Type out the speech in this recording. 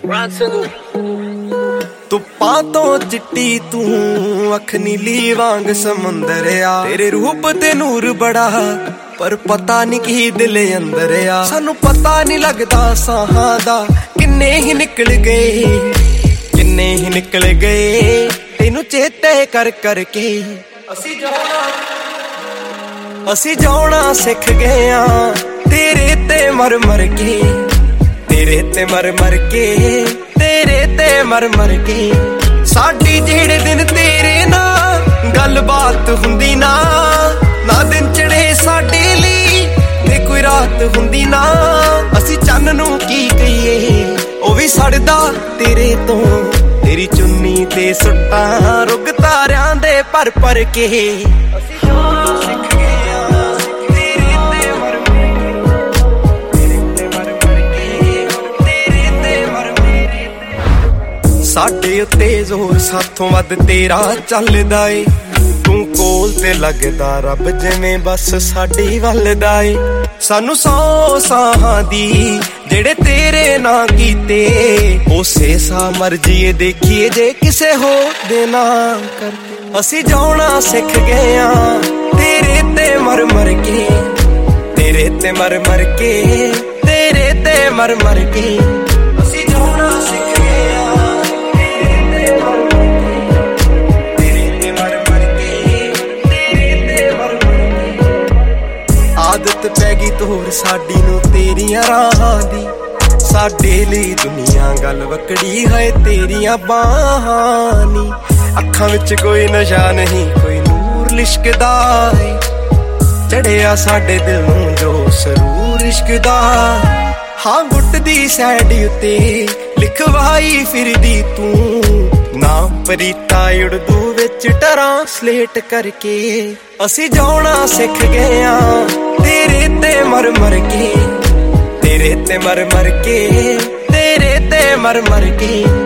ਧੁੱਪਾਂ ਤੋਂ ਚਿੱਟੀ ਤੂੰ ਅੱਖ ਨੀਲੀ ਵਾਂਗ ਸਮੁੰਦਰ ਆ। ਤੇਰੇ ਰੂਪ ਤੇ ਨੂਰ ਬੜਾ ਪਰ ਪਤਾ ਨੀ ਕੀ ਦਿਲ ਅੰਦਰ ਆ। ਸਾਨੂੰ ਪਤਾ ਨੀ ਲੱਗਦਾ ਸਾਹਾਂ ਦਾ ਕਿੰਨੇ ਹੀ ਨਿਕਲ ਗਏ, ਕਿੰਨੇ ਹੀ ਨਿਕਲ ਗਏ ਤੈਨੂੰ ਚੇਤੇ ਕਰ ਕਰਕੇ। ਅਸੀਂ ਜਾਣਾ ਸਿੱਖ ਗਏ ਆ ਤੇਰੇ ਤੇ ਮਰ ਮਰ ਕੇ, ਤੇਰੇ ਤੇ ਮਰ ਮਰ ਕੇ, ਤੇਰੇ ਤੇ ਮਰ ਮਰ ਕੇ। ਸਾਡੀ ਜਿਹੜੇ ਦਿਨ ਤੇਰੇ ਨਾਲ ਗੱਲਬਾਤ ਹੁੰਦੀ ਨਾ, ਨਾ ਦਿਨ ਚੜੇ ਸਾਡੇ ਲਈ ਤੇ ਕੋਈ ਰਾਤ ਹੁੰਦੀ ਨਾ। ਅਸੀਂ ਚੰਨ ਨੂੰ ਕੀ ਕਹੀਏ ਉਹ ਵੀ ਸੜਦਾ ਤੇਰੇ ਤੋਂ, ਤੇਰੀ ਚੁੰਨੀ ਤੇ ਸੁੱਟਾਂ ਰੁੱਗ ਤਾਰਿਆਂ ਦੇ ਭਰ ਭਰ ਕੇ। ਅਸੀਂ ਜਾਣਾ ਸਿੱਖ ਗਏ ਆ ਤੇਰੇ ਤੇ ਮਰ ਮਰ ਕੇ, ਤੇਰੇ ਤੇ ਮਰ ਮਰ ਕੇ, ਤੇਰੇ ਤੇ ਮਰ ਮਰ ਕੇ। ਸਾਡੇ ਉੱਤੇ ਜ਼ੋਰ ਸਾਥੋਂ ਵੱਧ ਤੇਰਾ ਚੱਲਦਾ ਏ, ਤੂੰ ਕੋਲ ਤੇ ਲੱਗਦਾ ਰੱਬ ਜਿਵੇਂ ਬਸ ਸਾਡੀ ਵੱਲ ਦਾ ਏ। ਸਾਨੂੰ 100 ਸਾਹਾਂ ਦੀ ਜਿਹੜੇ ਤੇਰੇ ਨਾਂ ਕੀਤੇ, ਉਸੇ ਸਾਹ ਮਰਜ਼ੀ ਦੇਖੀਏ ਜੇ ਕਿਸੇ ਹੋਰ ਦੇ ਨਾਂ ਕਰਕੇ। ਅਸੀਂ ਜਾਣਾ ਸਿੱਖ ਗਏ ਆ ਤੇਰੇ ਤੇ ਮਰ ਮਰ ਕੇ, ਤੇਰੇ ਤੇ ਮਰ ਮਰ ਕੇ, ਤੇਰੇ ਤੇ ਮਰ ਮਰ ਕੇ। ਅਸੀਂ ਜਾਣਾ ਸਿੱਖ ਗਏ ਆ ਤੇਰੇ ਤੇ ਮਰ ਮਰ ਕੇ, ਤੇਰੇ ਤੇ ਮਰ ਮਰ ਕੇ, ਤੇਰੇ ਤੇ ਮਰ ਮਰ ਕੇ। ਆਦਤ ਪੈ ਗਈ ਤੋਰ ਸਾਡੀ ਨੂੰ ਤੇਰੀਆਂ ਰਾਹਾਂ ਦੀ, ਸਾਡੇ ਲਈ ਦੁਨੀਆ ਗੱਲ ਵਕੜੀ ਹੈ ਤੇਰੀਆਂ ਬਾਹਾਂ ਨੀ। ਅੱਖਾਂ ਵਿੱਚ ਕੋਈ ਨਸ਼ਾ ਨਹੀਂ ਕੋਈ ਨੂਰ ਲਿਸ਼ਕਦਾ ਏ, ਚੜਿਆ ਸਾਡੇ ਦਿਲ ਨੂੰ ਜੋ ਸਰੂਰ ਇਸ਼ਕ ਦਾ। ਹਾਂ ਗੁੱਟ ਦੀ ਸੈਡ ਉੱਤੇ ਲਿਖਵਾਈ ਫਿਰਦੀ ਤੂੰ ਨਾਮ ਪ੍ਰੀਤਾ ਉਰਦੂ ਵਿੱਚ ਟਰਾਂਸਲੇਟ ਕਰਕੇ। ਅਸੀਂ ਜਾਣਾ ਸਿੱਖ ਗਏ ਆ ਤੇਰੇ ਤੇ ਮਰ ਮਰ ਕੇ, ਤੇਰੇ ਤੇ ਮਰ ਮਰ ਕੇ, ਤੇਰੇ ਤੇ ਮਰ ਮਰ ਕੇ।